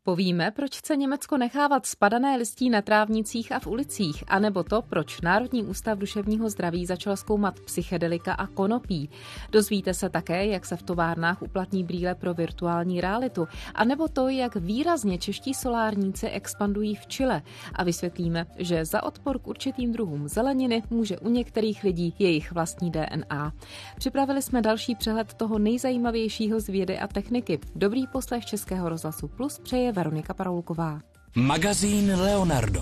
Povíme, proč chce Německo nechávat spadané listí na trávnicích a v ulicích, anebo to, proč Národní ústav duševního zdraví začal zkoumat psychedelika a konopí. Dozvíte se také, jak se v továrnách uplatní brýle pro virtuální realitu, anebo to, jak výrazně čeští solárníci expandují v Chile. A vysvětlíme, že za odpor k určitým druhům zeleniny může u některých lidí jejich vlastní DNA. Připravili jsme další přehled toho nejzajímavějšího z vědy a techniky. Dobrý poslech Českého rozhlasu Plus přeje Veronika Paroulková. Magazín Leonardo.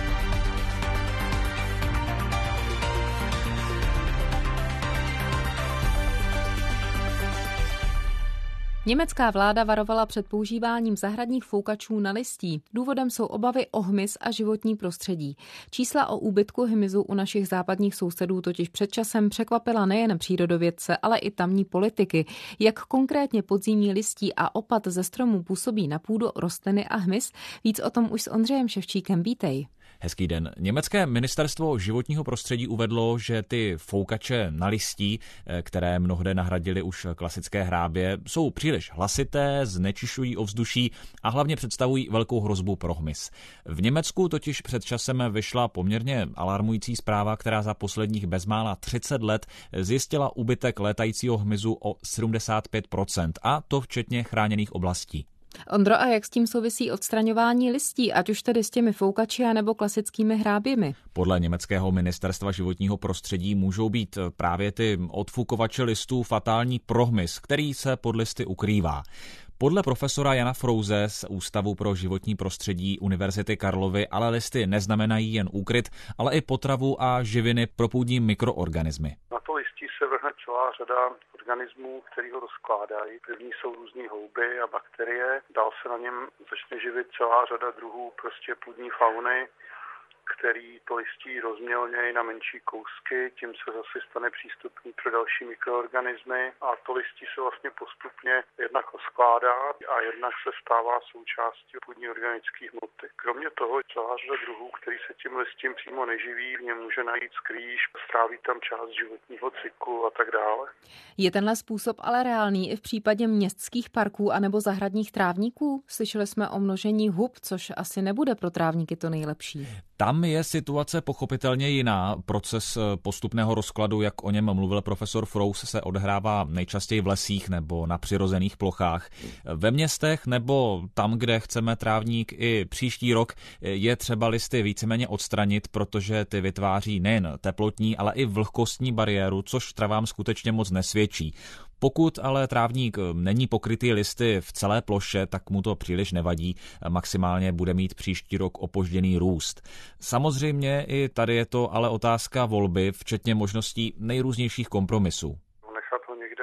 Německá vláda varovala před používáním zahradních foukačů na listí. Důvodem jsou obavy o hmyz a životní prostředí. Čísla o úbytku hmyzu u našich západních sousedů totiž před časem překvapila nejen přírodovědce, ale i tamní politiky. Jak konkrétně podzimní listí a opat ze stromů působí na půdu, rostliny a hmyz, víc o tom už s Ondřejem Ševčíkem. Vítej. Hezký den. Německé ministerstvo životního prostředí uvedlo, že ty foukače na listí, které mnohde nahradily už klasické hrábě, jsou příliš hlasité, znečišťují ovzduší a hlavně představují velkou hrozbu pro hmyz. V Německu totiž před časem vyšla poměrně alarmující zpráva, která za posledních bezmála 30 let zjistila úbytek létajícího hmyzu o 75%, a to včetně chráněných oblastí. Ondro, a jak s tím souvisí odstraňování listí, ať už tedy s těmi foukači nebo klasickými hráběmi? Podle německého ministerstva životního prostředí můžou být právě ty odfukovače listů fatální pro hmyz, který se pod listy ukrývá. Podle profesora Jana Frouse z Ústavu pro životní prostředí Univerzity Karlovy ale listy neznamenají jen úkryt, ale i potravu a živiny pro půdní mikroorganismy. Na to listí se vrhne celá řada organismů, který ho rozkládají. První jsou různý houby a bakterie, dál se na něm začne živit celá řada druhů prostě půdní fauny, který to listí rozmělnějí na menší kousky, tím se zase stane přístupný pro další mikroorganismy a to listí se vlastně postupně jednak rozkládá a jednak se stává součástí půdní organické hmoty. Kromě toho celá řada druhů, který se tím listím přímo neživí, v něm může najít skrýš, stráví tam část životního cyklu a tak dále. Je tenhle způsob ale reálný i v případě městských parků anebo zahradních trávníků? Slyšeli jsme o množení hub, což asi nebude pro trávníky to nejlepší. Tam je situace pochopitelně jiná. Proces postupného rozkladu, jak o něm mluvil profesor Frouse, se odehrává nejčastěji v lesích nebo na přirozených plochách. Ve městech nebo tam, kde chceme trávník i příští rok, je třeba listy víceméně odstranit, protože ty vytváří nejen teplotní, ale i vlhkostní bariéru, což travám skutečně moc nesvědčí. Pokud ale trávník není pokrytý listy v celé ploše, tak mu to příliš nevadí, maximálně bude mít příští rok opožděný růst. Samozřejmě i tady je to ale otázka volby, včetně možností nejrůznějších kompromisů. Nechat ho někde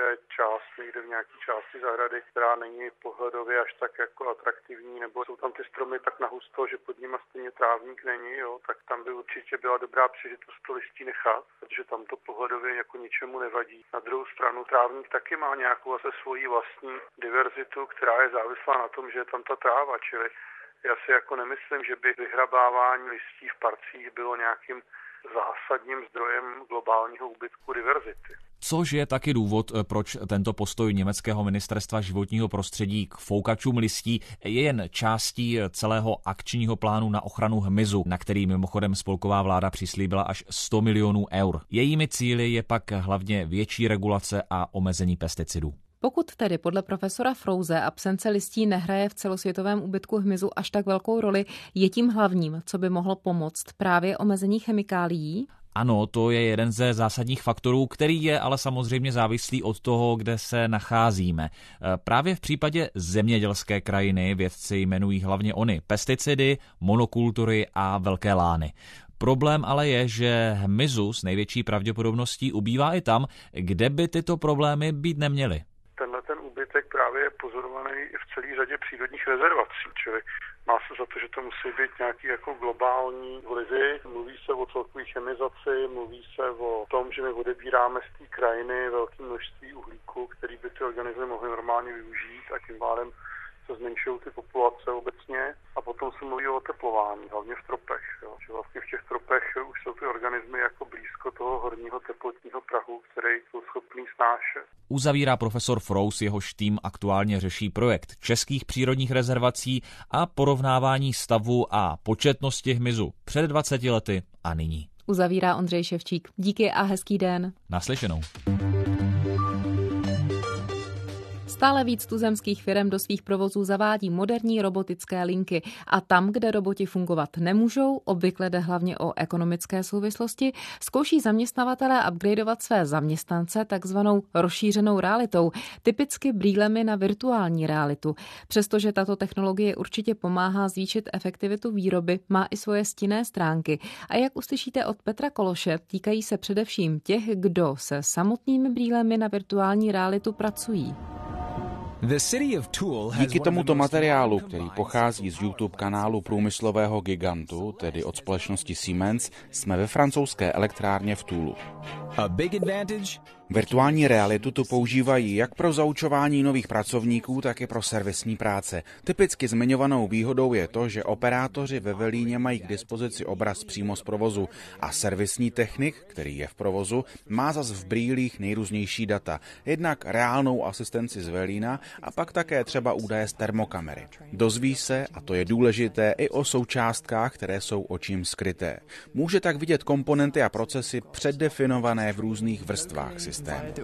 v nějaké části zahrady, která není pohledově až tak jako atraktivní, nebo jsou tam ty stromy tak nahusto, že pod nimi stejně trávník není, jo, tak tam by určitě byla dobrá příležitost to listí nechat, protože tam to pohledově jako ničemu nevadí. Na druhou stranu trávník taky má nějakou zase svoji vlastní diverzitu, která je závislá na tom, že je tam ta tráva, čili já si jako nemyslím, že by vyhrabávání listí v parcích bylo nějakým zásadním zdrojem globálního úbytku diverzity. Což je taky důvod, proč tento postoj německého ministerstva životního prostředí k foukačům listí je jen částí celého akčního plánu na ochranu hmyzu, na který mimochodem spolková vláda přislíbila až 100 milionů eur. Jejími cíli je pak hlavně větší regulace a omezení pesticidů. Pokud tedy podle profesora Frouse absence listí nehraje v celosvětovém úbytku hmyzu až tak velkou roli, je tím hlavním, co by mohlo pomoct, právě omezení chemikálií? Ano, to je jeden ze zásadních faktorů, který je ale samozřejmě závislý od toho, kde se nacházíme. Právě v případě zemědělské krajiny vědci jmenují hlavně ony pesticidy, monokultury a velké lány. Problém ale je, že hmyzu s největší pravděpodobností ubývá i tam, kde by tyto problémy být neměly. Ten úbytek právě je pozorovaný i v celé řadě přírodních rezervací, čili má se za to, že to musí být nějaký jako globální vlivy. Mluví se o celkové chemizaci, mluví se o tom, že my odebíráme z té krajiny velké množství uhlíku, který by ty organismy mohly normálně využít a tím pádem se zmenšují ty populace obecně. A potom se mluví o oteplování, hlavně v tropech. Jo. Že vlastně v těch tropech už jsou ty organismy jako blízko toho horního teplotního prahu, který jsou schopný s přinášet. Uzavírá profesor Frous, jehož tým aktuálně řeší projekt českých přírodních rezervací a porovnávání stavu a početnosti hmyzu před 20 lety a nyní. Uzavírá Ondřej Ševčík. Díky a hezký den. Naslyšenou. Stále víc tuzemských firem do svých provozů zavádí moderní robotické linky a tam, kde roboti fungovat nemůžou, obvykle jde hlavně o ekonomické souvislosti, zkouší zaměstnavatelé upgradeovat své zaměstnance takzvanou rozšířenou realitou, typicky brýlemi na virtuální realitu. Přestože tato technologie určitě pomáhá zvýšit efektivitu výroby, má i svoje stinné stránky. A jak uslyšíte od Petra Kološe, týkají se především těch, kdo se samotnými brýlemi na virtuální realitu pracují. Díky tomuto materiálu, který pochází z YouTube kanálu průmyslového gigantu, tedy od společnosti Siemens, jsme ve francouzské elektrárně v Toulu. Virtuální realitu tu používají jak pro zaučování nových pracovníků, tak i pro servisní práce. Typicky zmiňovanou výhodou je to, že operátoři ve velíně mají k dispozici obraz přímo z provozu a servisní technik, který je v provozu, má zas v brýlích nejrůznější data. Jednak reálnou asistenci z velína a pak také třeba údaje z termokamery. Dozví se, a to je důležité, i o součástkách, které jsou očím skryté. Může tak vidět komponenty a procesy předdefinované v různých vrstvách systému.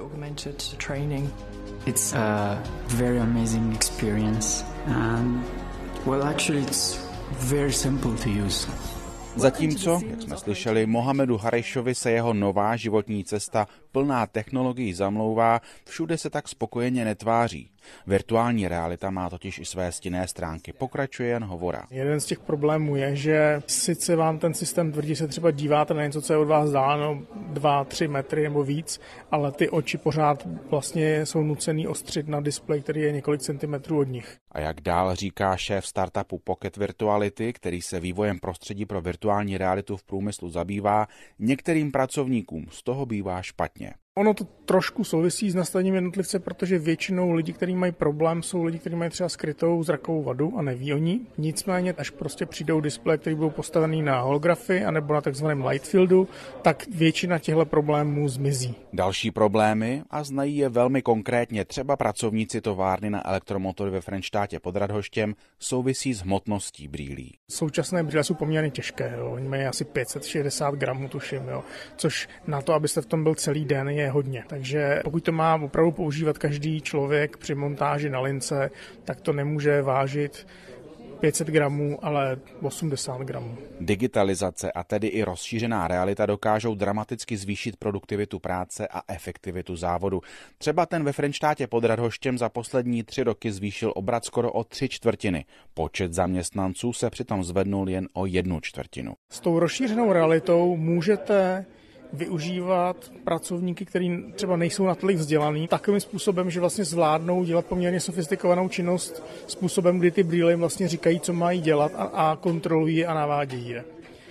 It's a very amazing experience and well actually it's very simple to use. Zatímco, jak jsme slyšeli, Mohamedu Harejšovi se jeho nová životní cesta plná technologií zamlouvá, všude se tak spokojeně netváří. Virtuální realita má totiž i své stinné stránky, pokračuje Jan Hovora. Jeden z těch problémů je, že sice vám ten systém tvrdí, se třeba díváte na něco, co je od vás dálno 2-3 metry nebo víc, ale ty oči pořád vlastně jsou nucený ostřit na displej, který je několik centimetrů od nich. A jak dál říká šéf startupu Pocket Virtuality, který se vývojem prostředí pro virtuální realitu v průmyslu zabývá, některým pracovníkům z toho bývá špatně. Ono to trošku souvisí s nastavením jednotlivce, protože většinou lidi, kteří mají problém, jsou lidi, kteří mají třeba skrytou zrakovou vadu a neví o ní. Nicméně, až prostě přijdou displeje, které budou postavený na holografii anebo na takzvaném light fieldu, tak většina těchto problémů zmizí. Další problémy, a znají je velmi konkrétně třeba pracovníci továrny na elektromotory ve Frenštátě pod Radhoštěm, souvisí s hmotností brýlí. Současné brýle jsou poměrně těžké, jo. Oni mají asi 560 gramů, tuším, jo. Což na to, abyste v tom byl celý den, je hodně. Takže pokud to má opravdu používat každý člověk při montáži na lince, tak to nemůže vážit 500 gramů, ale 80 gramů. Digitalizace a tedy i rozšířená realita dokážou dramaticky zvýšit produktivitu práce a efektivitu závodu. Třeba ten ve Frenštátě pod Radhoštěm za poslední 3 roky zvýšil obrat skoro o 3/4. Počet zaměstnanců se přitom zvednul jen o 1/4. S tou rozšířenou realitou můžete využívat pracovníky, kteří třeba nejsou natolik vzdělaný, takovým způsobem, že vlastně zvládnou dělat poměrně sofistikovanou činnost způsobem, kdy ty brýle vlastně říkají, co mají dělat a kontrolují je a navádějí je.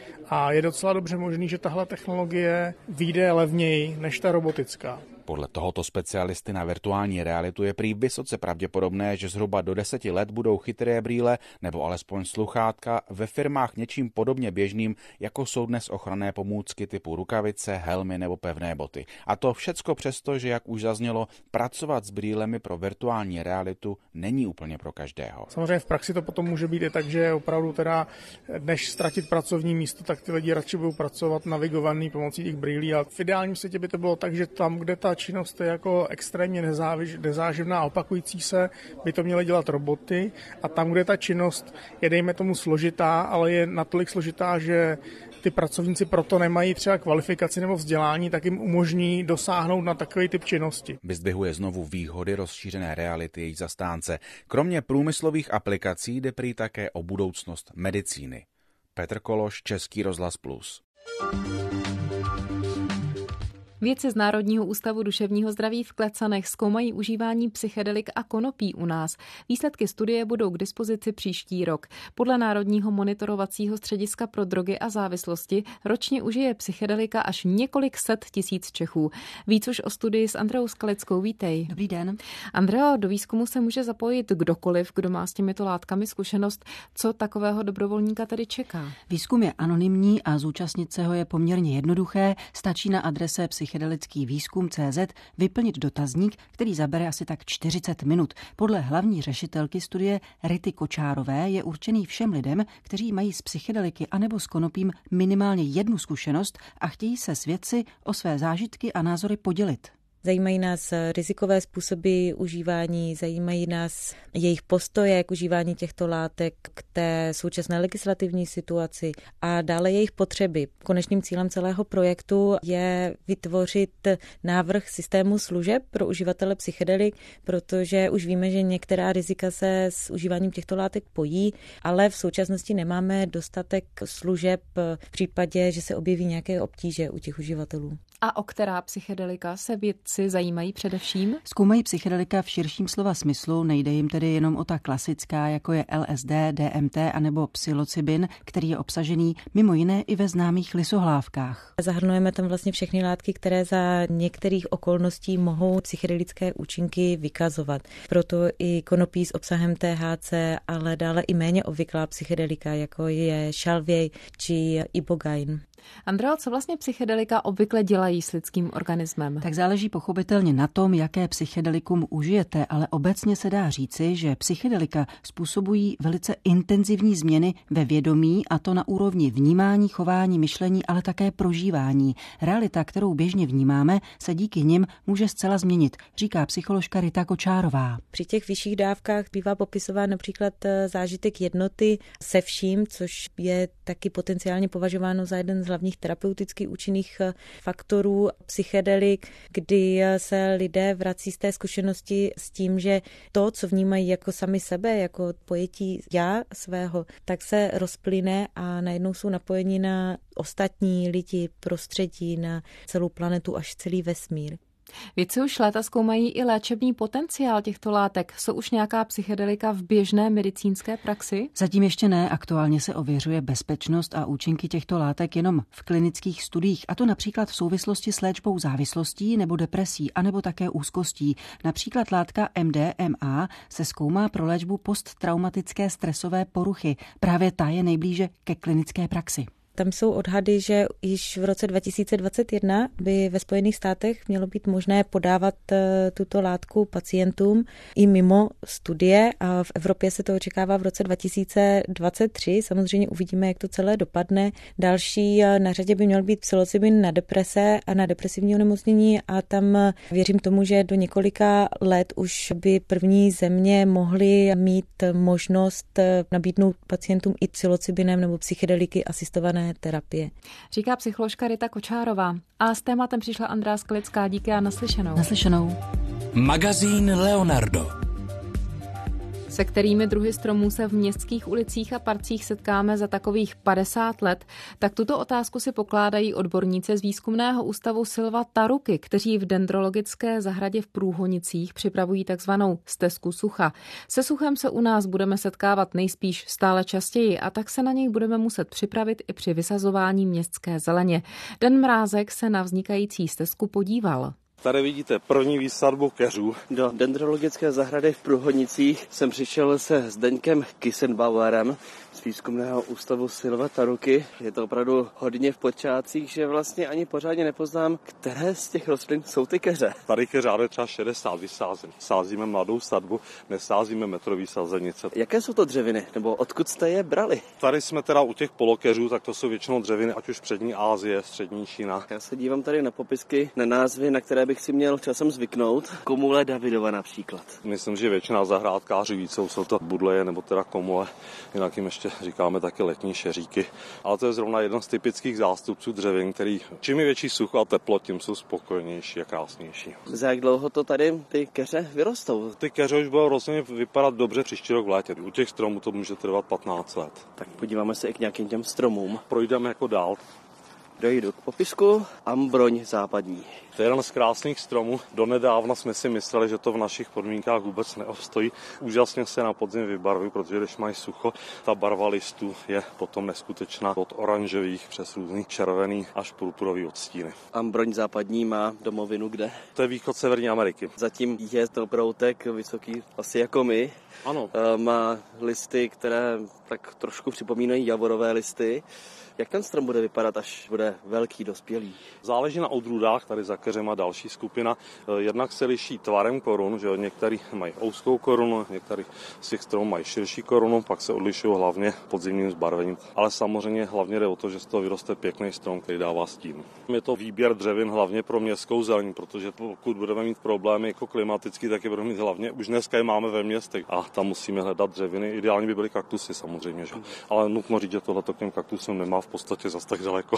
A je docela dobře možný, že tahle technologie vyjde levněji než ta robotická. Podle tohoto specialisty na virtuální realitu je prý vysoce pravděpodobné, že zhruba do 10 let budou chytré brýle nebo alespoň sluchátka ve firmách něčím podobně běžným, jako jsou dnes ochranné pomůcky typu rukavice, helmy nebo pevné boty. A to všecko přesto, že jak už zaznělo, pracovat s brýlemi pro virtuální realitu není úplně pro každého. Samozřejmě v praxi to potom může být i tak, že opravdu teda, než ztratit pracovní místo, tak ty lidi radši budou pracovat navigovaný pomocí těch brýlí. A v ideálním světě by to bylo tak, že tam, kde ta činnost je jako extrémně nezáživná a opakující se, by to měly dělat roboty, a tam, kde ta činnost je, dejme tomu, složitá, ale je natolik složitá, že ty pracovníci proto nemají třeba kvalifikaci nebo vzdělání, tak jim umožní dosáhnout na takový typ činnosti. Vyzdvihuje znovu výhody rozšířené reality jejich zastánce. Kromě průmyslových aplikací jde prý také o budoucnost medicíny. Petr Kološ, Český rozhlas Plus. Vědci z Národního ústavu duševního zdraví v Klecanech zkoumají užívání psychedelik a konopí u nás. Výsledky studie budou k dispozici příští rok. Podle Národního monitorovacího střediska pro drogy a závislosti ročně užije psychedelika až několik set tisíc Čechů. Víc už o studii s Andreou Skalickou. Vítej. Dobrý den. Andreo, do výzkumu se může zapojit kdokoliv, kdo má s těmito látkami zkušenost. Co takového dobrovolníka tedy čeká? Výzkum je anonymní a zúčastnit se ho je poměrně jednoduché. Stačí na adrese psychedelika psychedelický výzkum.cz vyplnit dotazník, který zabere asi tak 40 minut. Podle hlavní řešitelky studie Rity Kočárové je určený všem lidem, kteří mají z psychedeliky anebo s konopím minimálně jednu zkušenost a chtějí se s vědci o své zážitky a názory podělit. Zajímají nás rizikové způsoby užívání, zajímají nás jejich postoje k užívání těchto látek, k té současné legislativní situaci a dále jejich potřeby. Konečným cílem celého projektu je vytvořit návrh systému služeb pro uživatele psychedelik, protože už víme, že některá rizika se s užíváním těchto látek pojí, ale v současnosti nemáme dostatek služeb v případě, že se objeví nějaké obtíže u těch uživatelů. A o která psychedelika se vědci zajímají především? Zkoumají psychedelika v širším slova smyslu, nejde jim tedy jenom o ta klasická, jako je LSD, DMT anebo psilocybin, který je obsažený mimo jiné i ve známých lysohlávkách. Zahrnujeme tam vlastně všechny látky, které za některých okolností mohou psychedelické účinky vykazovat. Proto i konopí s obsahem THC, ale dále i méně obvyklá psychedelika, jako je šalvěj či ibogain. Andrea, co vlastně psychedelika obvykle dělají s lidským organismem? Tak záleží pochopitelně na tom, jaké psychedelikum užijete, ale obecně se dá říci, že psychedelika způsobují velice intenzivní změny ve vědomí, a to na úrovni vnímání, chování, myšlení, ale také prožívání. Realita, kterou běžně vnímáme, se díky nim může zcela změnit, říká psycholožka Rita Kočárová. Při těch vyšších dávkách bývá popisován například zážitek jednoty se vším, což je taky potenciálně považováno za jeden z hlavních terapeuticky účinných faktorů psychedelik, kdy se lidé vrací z té zkušenosti s tím, že to, co vnímají jako sami sebe, jako pojetí já svého, tak se rozplyne a najednou jsou napojeni na ostatní lidi, prostředí, na celou planetu až celý vesmír. Vědci už léta zkoumají i léčebný potenciál těchto látek. Jsou už nějaká psychedelika v běžné medicínské praxi? Zatím ještě ne. Aktuálně se ověřuje bezpečnost a účinky těchto látek jenom v klinických studiích, a to například v souvislosti s léčbou závislostí nebo depresí, anebo také úzkostí. Například látka MDMA se zkoumá pro léčbu posttraumatické stresové poruchy. Právě ta je nejblíže ke klinické praxi. Tam jsou odhady, že již v roce 2021 by ve Spojených státech mělo být možné podávat tuto látku pacientům i mimo studie, a v Evropě se to očekává v roce 2023. Samozřejmě uvidíme, jak to celé dopadne. Další na řadě by měl být psilocybin na deprese a na depresivní onemocnění, a tam věřím tomu, že do několika let už by první země mohly mít možnost nabídnout pacientům i psilocybinem nebo psychedeliky asistované terapie. Říká psycholožka Rita Kočárová. A s tématem přišla Andrea Sklická. Díky a naslyšenou. Naslyšenou. Magazín Leonardo. Se kterými druhy stromů se v městských ulicích a parcích setkáme za takových 50 let, tak tuto otázku si pokládají odborníci z výzkumného ústavu Silva Taruky, kteří v dendrologické zahradě v Průhonicích připravují takzvanou stezku sucha. Se suchem se u nás budeme setkávat nejspíš stále častěji, a tak se na něj budeme muset připravit i při vysazování městské zeleně. Dan Mrázek se na vznikající stezku podíval. Tady vidíte první výsadbu keřů. Do dendrologické zahrady v Průhonicích jsem přišel se Zdeňkem Kissenbauerem z výzkumného ústavu Silva Taruky. Je to opravdu hodně v počátcích, že vlastně ani pořádně nepoznám, které z těch rostlin jsou ty keře. Tady keřáde třeba 60 vysázím. Sázíme mladou sadbu, nesázíme metrový sazenice. Jaké jsou to dřeviny, nebo odkud jste je brali? Tady jsme teda u těch polokeřů, tak to jsou většinou dřeviny, ať už přední Asie, střední Čína. Já se dívám tady na popisky, na názvy, na které bych si měl časem zvyknout. Komule Davidova například. Myslím, že většina zahrádkářů ví, co jsou to budleje nebo teda komule, jinak jim ještě říkáme taky letní šeříky. Ale to je zrovna jeden z typických zástupců dřevin, který čím je větší sucho a teplo, tím jsou spokojenější a krásnější. Za jak dlouho to tady ty keře vyrostou? Ty keře už budou rozhodně vypadat dobře příští rok v létě. U těch stromů to může trvat 15 let. Tak podíváme se i k nějakým těm stromům. Projdeme jako dál. Dojdu k popisku Ambroň západní. To je jeden z krásných stromů. Donedávna jsme si mysleli, že to v našich podmínkách vůbec neobstojí. Úžasně se na podzim vybarví, protože když mají sucho, ta barva listů je potom neskutečná. Od oranžových přes různých červený až purpurový odstíny. Ambroň západní má domovinu kde? To je východ Severní Ameriky. Zatím je to proutek vysoký asi jako my. Ano. Má listy, které tak trošku připomínají javorové listy. Jak ten strom bude vypadat, až bude velký, dospělý? Záleží na odrůdách, tady za keřem a další skupina. Jednak se liší tvarem korun, že některý mají úzkou korunu, některý z těch stromů mají širší korunu, pak se odlišují hlavně podzimním zbarvením. Ale samozřejmě hlavně jde o to, že z toho vyroste pěkný strom, který dává stín. Je to výběr dřevin hlavně pro městskou zeleň, protože pokud budeme mít problémy jako klimatický, tak je budeme mít hlavně, už dneska je máme ve městech a tam musíme hledat dřeviny. Ideálně by byly kaktusy samozřejmě, že? Ale nutno říct, že tohleto k těm kaktusům nemá v podstatě zas tak daleko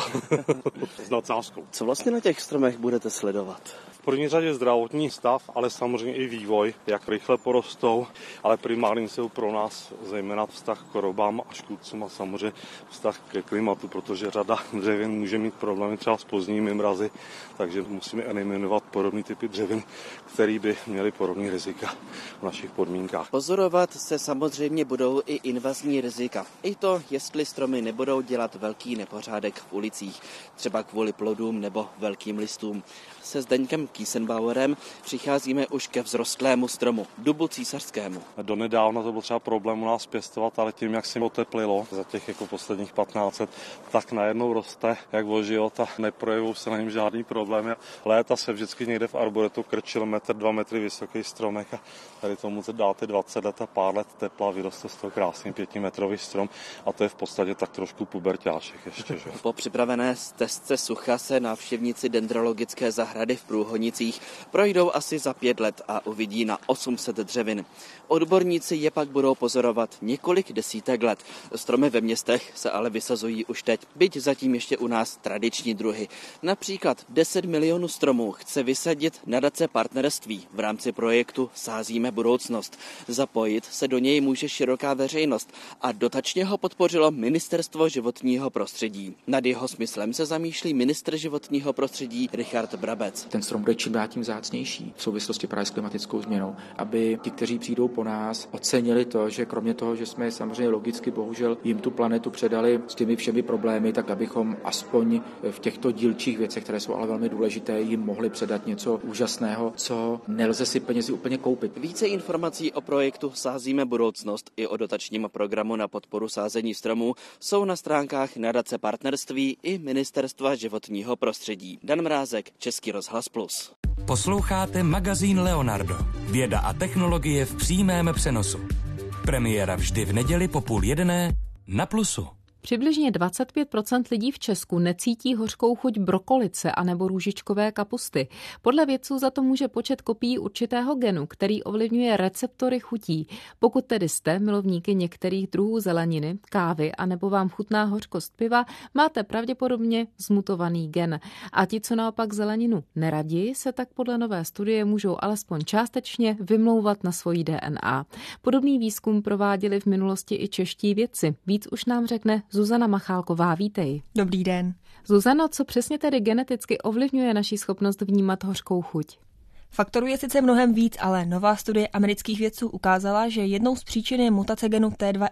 s nadsázkou. Co vlastně na těch stromech budete sledovat? V první řadě zdravotní stav, ale samozřejmě i vývoj, jak rychle porostou, ale primárně jsou pro nás zejména vztah k chorobám a škůdcům a samozřejmě vztah ke klimatu, protože řada dřevin může mít problémy třeba s pozdními mrazy, takže musíme eliminovat podobný typy dřevin, které by měly podobný rizika v našich podmínkách. Pozorovat se samozřejmě budou i invazní rizika. I to, jestli stromy nebudou dělat velký nepořádek v ulicích, třeba kvůli plodům nebo velkým listům. Se Zdeňkem Kiesenbauerem přicházíme už ke vzrostlému stromu, dubu císařskému. Donedávna to byl třeba problém u nás pěstovat, ale tím, jak se oteplilo za těch jako posledních 15 let, tak najednou roste jak o život a neprojevují se na něm žádný problémy. Léta se vždycky někde v arboretu krčil 1-2 metry vysoký stromek a tady tomu dáte 20 let a pár let tepla, vyroste z toho krásný 5metrový strom a to je v podstatě tak trošku puberťáček ještě. Že? Po připravené stezce sucha se návštěvníci dendrologické zahrady v Průhonicích projdou asi za 5 let a uvidí na 800 dřevin. Odborníci je pak budou pozorovat několik desítek let. Stromy ve městech se ale vysazují už teď, byť zatím ještě u nás tradiční druhy. Například 10 milionů stromů chce vysadit nadace Partnerství v rámci projektu Sázíme budoucnost. Zapojit se do něj může široká veřejnost a dotačně ho podpořilo Ministerstvo životního prostředí. Nad jeho smyslem se zamýšlí ministr životního prostředí Richard Brabec. Ten strom bude čím dál tím vzácnější v souvislosti právě s klimatickou změnou, aby ti, kteří přijdou po nás, ocenili to, že kromě toho, že jsme samozřejmě logicky bohužel jim tu planetu předali s těmi všemi problémy, tak abychom aspoň v těchto dílčích věcech, které jsou ale velmi důležité, jim mohli předat něco úžasného, co nelze si penězi úplně koupit. Více informací o projektu Sázíme budoucnost i o dotačním programu na podporu sázení stromů jsou na stránkách nadace Partnerství i Ministerstva životního prostředí. Dan Mrázek, Český rozhlas Plus. Posloucháte magazín Leonardo. Věda a technologie v přímém přenosu. Premiéra vždy v neděli po 12:30 na Plusu. Přibližně 25% lidí v Česku necítí hořkou chuť brokolice anebo růžičkové kapusty. Podle vědců za to může počet kopií určitého genu, který ovlivňuje receptory chutí. Pokud tedy jste milovníky některých druhů zeleniny, kávy anebo vám chutná hořkost piva, máte pravděpodobně zmutovaný gen. A ti, co naopak zeleninu neradí, se tak podle nové studie můžou alespoň částečně vymlouvat na svoji DNA. Podobný výzkum prováděli v minulosti i čeští vědci. Víc už nám řekne Zuzana Machálková, vítej. Dobrý den. Zuzano, co přesně tedy geneticky ovlivňuje naši schopnost vnímat hořkou chuť? Faktorů je sice mnohem víc, ale nová studie amerických vědců ukázala, že jednou z příčin je mutace genu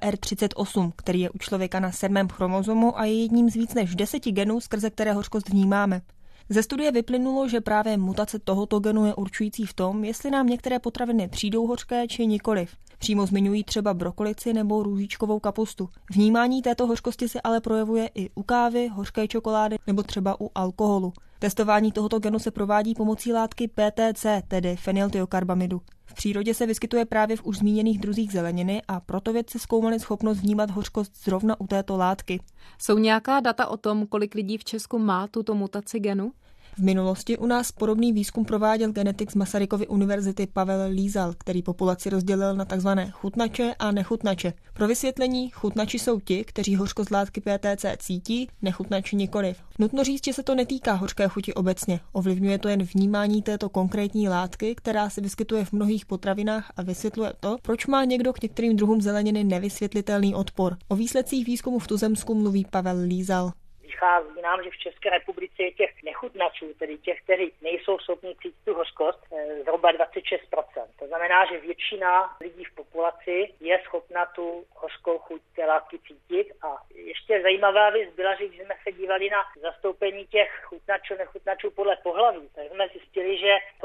T2R38, který je u člověka na 7. chromozomu a je jedním z víc než 10 genů, skrze které hořkost vnímáme. Ze studie vyplynulo, že právě mutace tohoto genu je určující v tom, jestli nám některé potraviny přijdou hořké či nikoliv. Přímo zmiňují třeba brokolici nebo růžičkovou kapustu. Vnímání této hořkosti se ale projevuje i u kávy, hořké čokolády nebo třeba u alkoholu. Testování tohoto genu se provádí pomocí látky PTC, tedy fenyltiokarbamidu. V přírodě se vyskytuje právě v už zmíněných druzích zeleniny a proto vědci zkoumali schopnost vnímat hořkost zrovna u této látky. Jsou nějaká data o tom, kolik lidí v Česku má tuto mutaci genu? V minulosti u nás podobný výzkum prováděl genetik z Masarykovy univerzity Pavel Lízal, který populaci rozdělil na tzv. Chutnače a nechutnače. Pro vysvětlení, chutnači jsou ti, kteří hořkost látky PTC cítí, nechutnači nikoliv. Nutno říct, že se to netýká hořké chuti obecně. Ovlivňuje to jen vnímání této konkrétní látky, která se vyskytuje v mnohých potravinách a vysvětluje to, proč má někdo k některým druhům zeleniny nevysvětlitelný odpor. O výsledcích výzkumu v tuzemsku mluví Pavel Lízal. vychází nám, že v České republice je těch nechutnačů, tedy těch, kteří nejsou schopni cítit tu hořkost, zhruba 26%. To znamená, že většina lidí v populaci je schopna tu hořkou chuť té látky cítit. A ještě zajímavá věc byla, že když jsme se dívali na zastoupení těch chutnačů, nechutnačů podle pohlaví, tak jsme zjistili, že o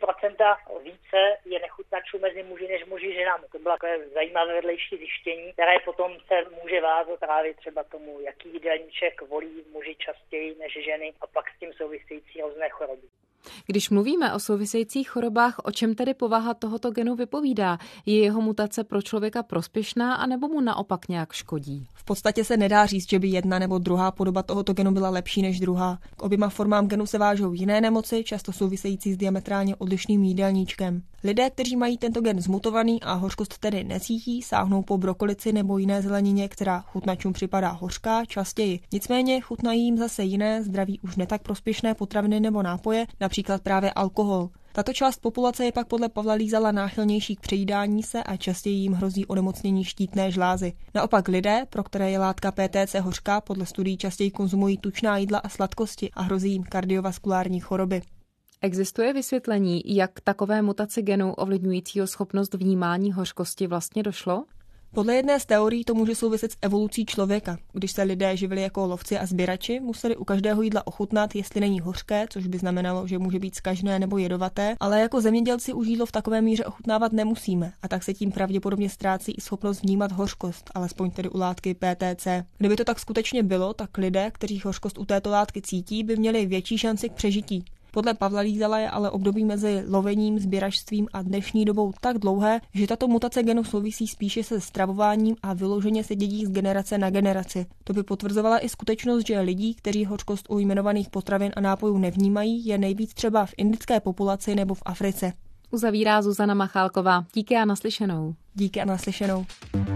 4% více je nechutnačů mezi muži než muži ženami. To bylo takové zajímavé vedlejší zjištění, které potom se může vázat právě třeba tomu, jaký jídelníček volí muži častěji než ženy a pak s tím související různé choroby. Když mluvíme o souvisejících chorobách, o čem tedy povaha tohoto genu vypovídá? Je jeho mutace pro člověka prospěšná, anebo mu naopak nějak škodí? V podstatě se nedá říct, že by jedna nebo druhá podoba tohoto genu byla lepší než druhá. K oběma formám genu se vážou jiné nemoci, často související s diametrálně odlišným jídelníčkem. Lidé, kteří mají tento gen zmutovaný a hořkost tedy necítí, sáhnou po brokolici nebo jiné zelenině, která chutnačům připadá hořká, častěji. Nicméně chutnají jim zase jiné, zdraví už netak prospěšné potraviny nebo nápoje, například právě alkohol. Tato část populace je pak podle Pavla Lízala náchylnější k přejídání se a častěji jim hrozí onemocnění štítné žlázy. Naopak lidé, pro které je látka PTC hořká, podle studií častěji konzumují tučná jídla a sladkosti a hrozí jim kardiovaskulární choroby. Existuje vysvětlení, jak takové mutaci genu ovlivňujícího schopnost vnímání hořkosti vlastně došlo? Podle jedné z teorií to může souviset s evolucí člověka. Když se lidé živili jako lovci a sběrači, museli u každého jídla ochutnat, jestli není hořké, což by znamenalo, že může být zkažné nebo jedovaté, ale jako zemědělci už jídlo v takové míře ochutnávat nemusíme a tak se tím pravděpodobně ztrácí i schopnost vnímat hořkost, alespoň tedy u látky PTC. Kdyby to tak skutečně bylo, tak lidé, kteří hořkost u této látky cítí, by měli větší šanci k přežití. Podle Pavla Lízala je ale období mezi lovením, sběračstvím a dnešní dobou tak dlouhé, že tato mutace genu souvisí spíše se stravováním a vyloženě se dědí z generace na generaci. To by potvrzovala i skutečnost, že lidí, kteří hořkost u jmenovaných potravin a nápojů nevnímají, je nejvíc třeba v indické populaci nebo v Africe. Uzavírá Zuzana Machálková. Díky a naslyšenou. Díky a naslyšenou.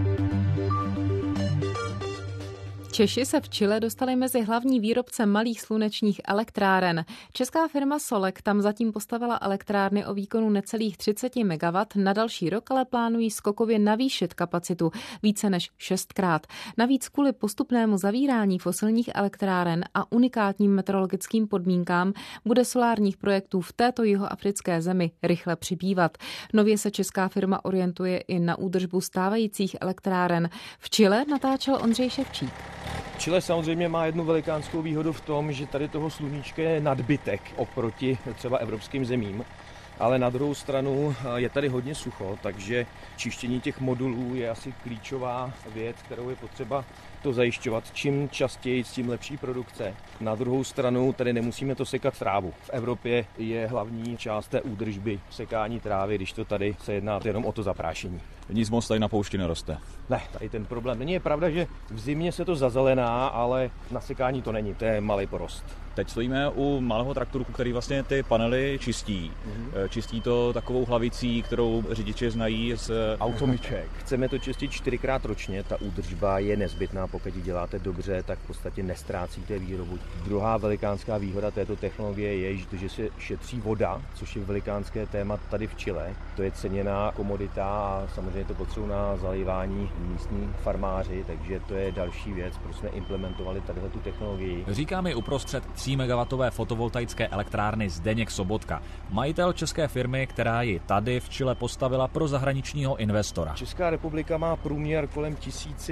Češi se v Chile dostali mezi hlavní výrobce malých slunečních elektráren. Česká firma Solek tam zatím postavila elektrárny o výkonu necelých 30 MW, na další rok ale plánují skokově navýšit kapacitu více než 6krát. Navíc kvůli postupnému zavírání fosilních elektráren a unikátním meteorologickým podmínkám bude solárních projektů v této jihoafrické zemi rychle přibývat. Nově se česká firma orientuje i na údržbu stávajících elektráren. V Chile natáčel Ondřej Ševčík. Chile samozřejmě má jednu velikánskou výhodu v tom, že tady toho sluníčka je nadbytek oproti třeba evropským zemím, ale na druhou stranu je tady hodně sucho, takže čištění těch modulů je asi klíčová věc, kterou je potřeba to zajišťovat. Čím častěji, tím lepší produkce. Na druhou stranu tady nemusíme to sekat trávu. V Evropě je hlavní část té údržby sekání trávy, když to tady se jedná jenom o to zaprášení. Nic moc tady na poušti neroste. Ne, tady ten problém není. Je pravda, že v zimě se to zazelená, ale na sekání to není, to je malý porost. Teď stojíme u malého traktoru, který vlastně ty panely čistí. Čistí to takovou hlavicí, kterou řidiči znají z automyček. Chceme to čistit 4krát ročně, ta údržba je nezbytná, pokud ji děláte dobře, tak v podstatě nestrácíte výrobu. Druhá velikánská výhoda této technologie je, že se šetří voda, což je velikánské téma tady v Chile. To je ceněná komodita a samozřejmě to potřebují na zalívání místní farmáři, takže to je další věc, proč jsme implementovali tadyhle tu technologii. Říká mi uprostřed 3 MW fotovoltaické elektrárny Zdeněk Sobotka, majitel české firmy, která ji tady v Chile postavila pro zahraničního investora. Česká republika má průměr kolem 1000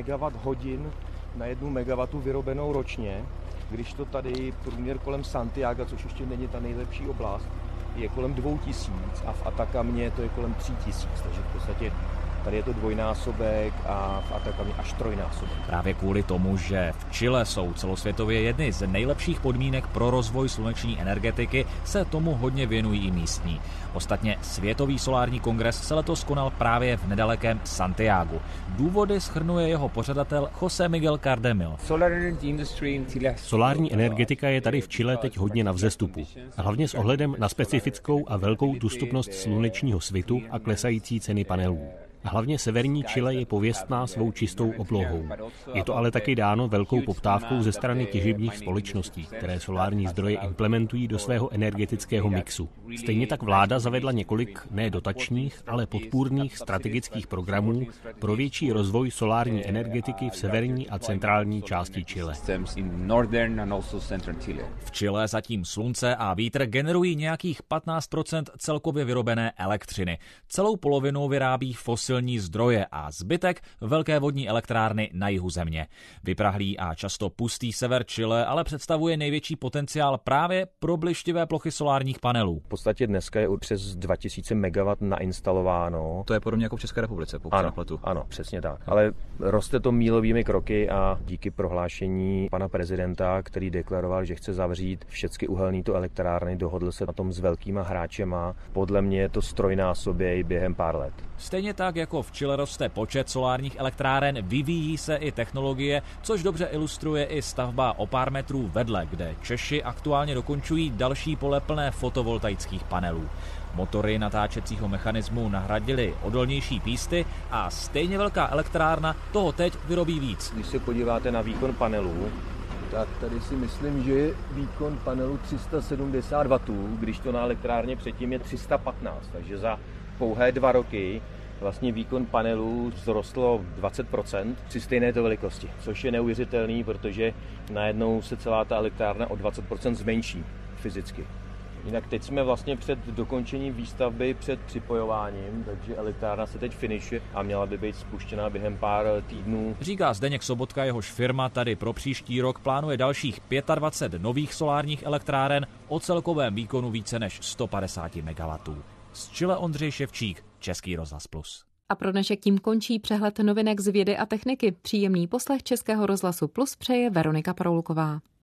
MWh na 1 MW vyrobenou ročně, když to tady průměr kolem Santiago, což ještě není ta nejlepší oblast, je kolem 2000 a v Atacamě to je kolem 3000, takže v podstatě tady je to dvojnásobek a v Atacamě až trojnásobek. Právě kvůli tomu, že v Chile jsou celosvětově jedny z nejlepších podmínek pro rozvoj sluneční energetiky, se tomu hodně věnují i místní. Ostatně Světový solární kongres se letos konal právě v nedalekém Santiagu. Důvody shrnuje jeho pořadatel José Miguel Cardemil. Solární energetika je tady v Chile teď hodně na vzestupu. Hlavně s ohledem na specifickou a velkou dostupnost slunečního svitu a klesající ceny panelů. Hlavně severní Chile je pověstná svou čistou oblohou. Je to ale taky dáno velkou poptávkou ze strany těžebních společností, které solární zdroje implementují do svého energetického mixu. Stejně tak vláda zavedla několik ne dotačních, ale podpůrných strategických programů pro větší rozvoj solární energetiky v severní a centrální části Chile. V Chile zatím slunce a vítr generují nějakých 15% celkově vyrobené elektřiny. Celou polovinu vyrábí fosilní zdroje a zbytek velké vodní elektrárny na jihu země. Vyprahlý a často pustý sever Chile ale představuje největší potenciál právě pro blištivé plochy solárních panelů. V podstatě dneska je přes 2000 MW nainstalováno. To je podobně jako v České republice, pokud se nepletu. Ano, přesně tak. Ale roste to mílovými kroky a díky prohlášení pana prezidenta, který deklaroval, že chce zavřít všechny uhelné elektrárny, dohodl se na tom s velkýma hráčema. Podle mě to strojnásobí během pár let. Stejně tak, jako v Chile roste počet solárních elektráren, vyvíjí se i technologie, což dobře ilustruje i stavba o pár metrů vedle, kde Češi aktuálně dokončují další pole plné fotovoltaických panelů. Motory natáčecího mechanismu nahradily odolnější písty a stejně velká elektrárna toho teď vyrobí víc. Když se podíváte na výkon panelů, tak tady si myslím, že je výkon panelu 370 W, když to na elektrárně předtím je 315, takže za pouhé 2 roky vlastně výkon panelů vzrostlo 20% při stejné to velikosti, což je neuvěřitelný, protože najednou se celá ta elektrárna o 20% zmenší fyzicky. Jinak teď jsme vlastně před dokončením výstavby, před připojováním, takže elektrárna se teď finišuje a měla by být spuštěna během pár týdnů. Říká Zdeněk Sobotka, jehož firma tady pro příští rok plánuje dalších 25 nových solárních elektráren o celkovém výkonu více než 150 MW. Z Chile Ondřej Ševčík, Český rozhlas Plus. A pro dnešek tím končí přehled novinek z vědy a techniky. Příjemný poslech Českého rozhlasu Plus přeje Veronika Paroulková.